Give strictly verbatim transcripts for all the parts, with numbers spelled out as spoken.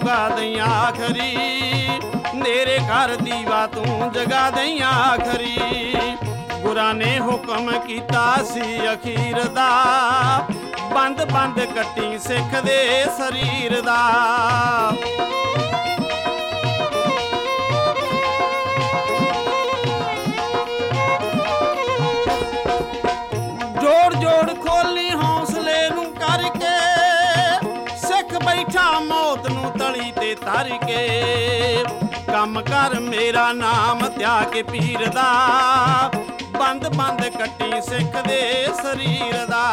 ਉਗਾ ਦਈ ਆਖਰੀ, ਨੇਰੇ ਘਰ ਦੀਵਾ ਤੂੰ ਜਗਾ ਦਈ ਆਖਰੀ। ਗੁਰਾਂ ਨੇ ਹੁਕਮ ਕੀਤਾ ਸੀ ਅਖੀਰ ਦਾ, ਬੰਦ ਬੰਦ ਕੱਟੀ ਸਿੱਖ ਦੇ ਸਰੀਰ ਦਾ। ਜੋੜ ਜੋੜ ਖੋਲੀ ਹੌਸਲੇ ਨੂੰ ਕਰਕੇ, ਸਿੱਖ ਬੈਠਾ ਮੌਤ ਨੂੰ ਤਲੀ ਤੇ ਧਰ ਕੇ। ਕੰਮ ਕਰ ਮੇਰਾ ਨਾਮ ਧਿਆ ਕੇ ਪੀਰ ਦਾ, ਬੰਦ ਬੰਦ ਕੱਟੀ ਸਿੱਖ ਦੇ ਸਰੀਰ ਦਾ।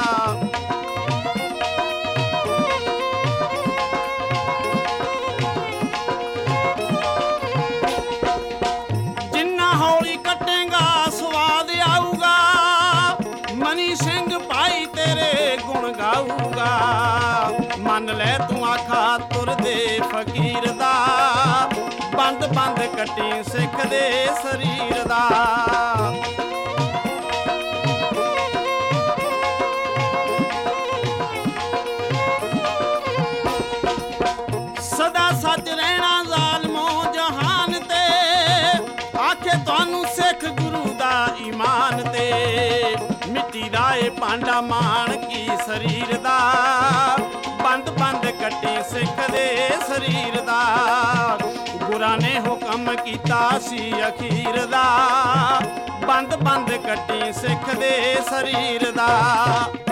ਜਿੰਨਾ ਹੌਲੀ ਕੱਟੇਗਾ ਸਵਾਦ ਆਊਗਾ, ਮਨੀ ਸਿੰਘ ਭਾਈ ਤੇਰੇ ਗੁਣ ਗਾਊਗਾ। ਮੰਨ ਲੈ ਤੂੰ ਆਖਾ ਤੁਰਦੇ ਫਕੀਰ ਦਾ, ਬੰਦ ਬੰਦ ਕੱਟੀ ਸਿੱਖ ਦੇ ਸਰੀਰ ਦਾ। ਸਦਾ ਸੱਚ ਰਹਿਣਾ ਜ਼ਾਲਮੋ ਜਹਾਨ ਤੇ, ਆਖੇ ਤੁਹਾਨੂੰ ਸਿੱਖ ਗੁਰੂ ਦਾ ਈਮਾਨ ਤੇ। ਮਿੱਟੀ ਦਾ ਏ ਭਾਂਡਾ ਮਾਣ ਕੀ ਸਰੀਰ ਦਾ, ਬੰਦ ਬੰਦ ਕੱਟੀ ਸਿੱਖ ਦੇ ਸਰੀਰ ਦਾ। ਗੁਰਾਂ ਨੇ ਹੁਕਮ ਕੀਤਾ ਸੀ ਅਖੀਰ ਦਾ, ਬੰਦ ਬੰਦ ਕੱਟੀ ਸਿੱਖ ਦੇ ਸਰੀਰ ਦਾ।